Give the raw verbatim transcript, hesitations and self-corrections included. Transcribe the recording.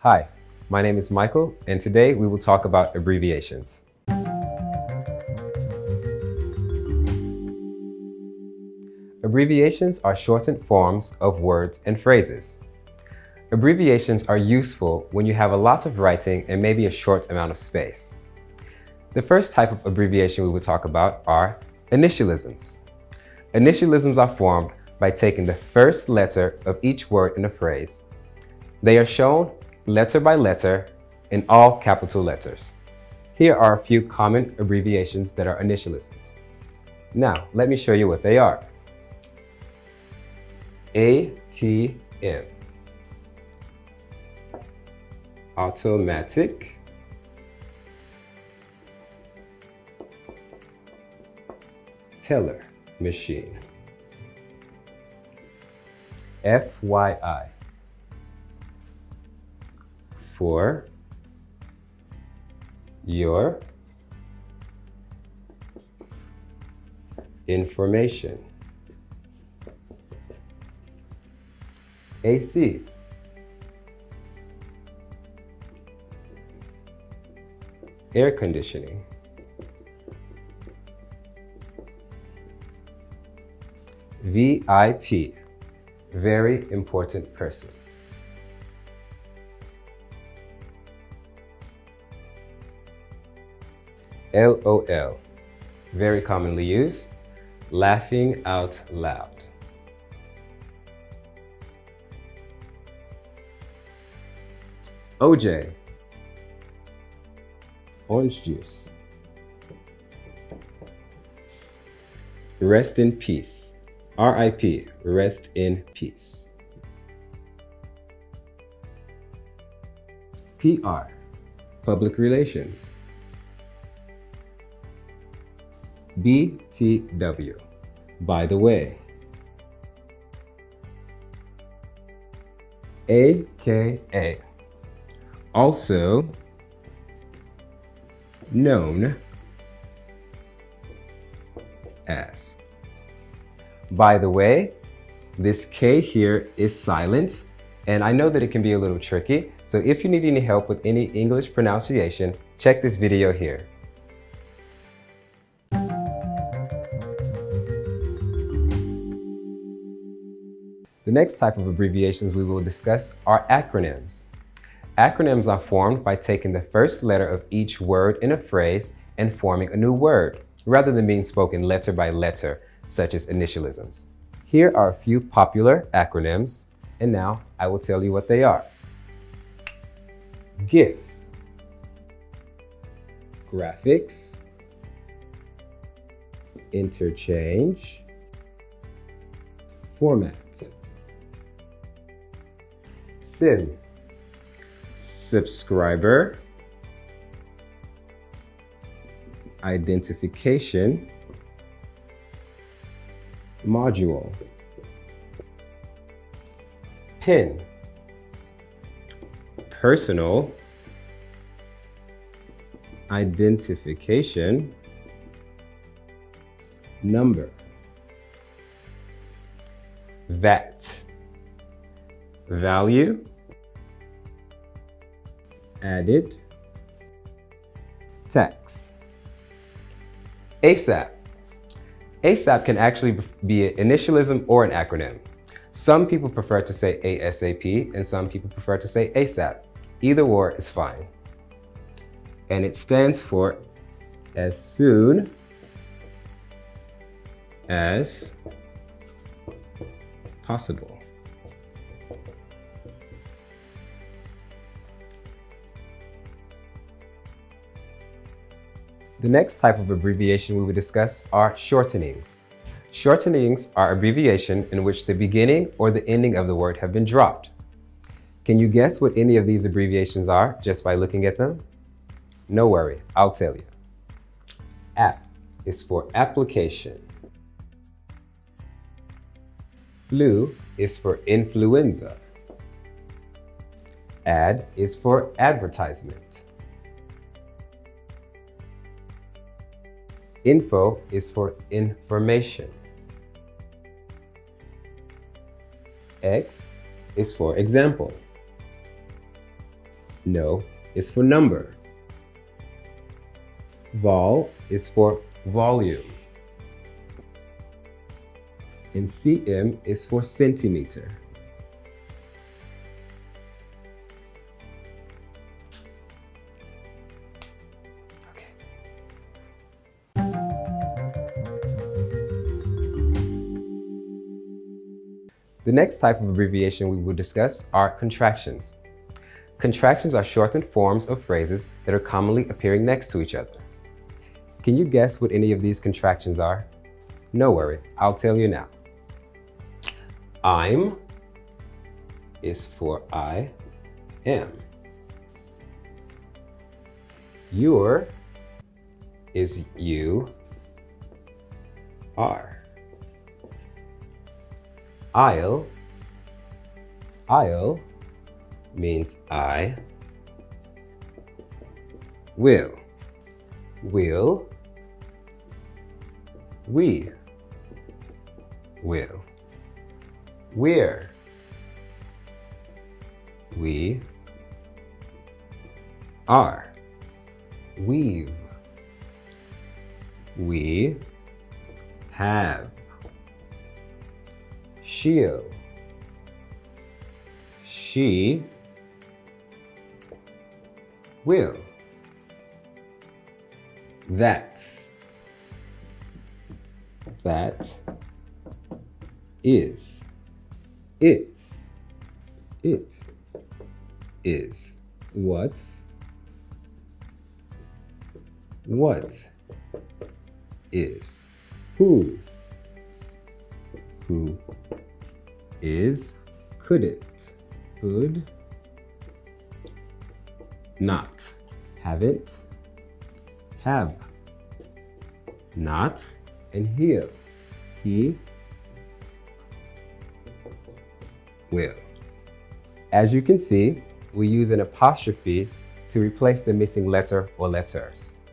Hi, my name is Michael, and today we will talk about abbreviations. Abbreviations are shortened forms of words and phrases. Abbreviations are useful when you have a lot of writing and maybe a short amount of space. The first type of abbreviation we will talk about are initialisms. Initialisms are formed by taking the first letter of each word in a phrase. They are shown letter by letter in all capital letters. Here are a few common abbreviations that are initialisms. Now, let me show you what they are. A T M. Automatic Teller Machine. F Y I. For your information. A C. Air conditioning. V I P. Very important person. L O L. Very commonly used, laughing out loud. O J. Orange juice. Rest in peace. R I P. Rest in peace. P R. Public relations. B T W. By the way. A K A. Also known as. By the way, this K here is silent, and I know that it can be a little tricky, so if you need any help with any English pronunciation, check this video here. The next type of abbreviations we will discuss are acronyms. Acronyms are formed by taking the first letter of each word in a phrase and forming a new word, rather than being spoken letter by letter, such as initialisms. Here are a few popular acronyms, and now I will tell you what they are. GIF. Graphics. Interchange. Format. S I M. Subscriber. Identification. Module. P I N. Personal identification number. V A T. Value added tax. ASAP. ASAP can actually be an initialism or an acronym. Some people prefer to say ASAP and some people prefer to say ASAP. Either or is fine. And it stands for as soon as possible. The next type of abbreviation we will discuss are shortenings. Shortenings are abbreviations in which the beginning or the ending of the word have been dropped. Can you guess what any of these abbreviations are just by looking at them? No worry, I'll tell you. App is for application. Flu is for influenza. Ad is for advertisement. Info is for information. X is for example. No is for number. Vol is for volume. And cm is for centimeter. Okay. The next type of abbreviation we will discuss are contractions. Contractions are shortened forms of phrases that are commonly appearing next to each other. Can you guess what any of these contractions are? No worry, I'll tell you now. I'm is for I am. You're is you are. I'll, I'll means I will. Will, we will. We're, we are. We've, we have. She'll, she will. That's, that is, it's, it is. What's, what is. Whose, who is. Couldn't, could not. Haven't, have not. And he'll, he will. As you can see, we use an apostrophe to replace the missing letter or letters.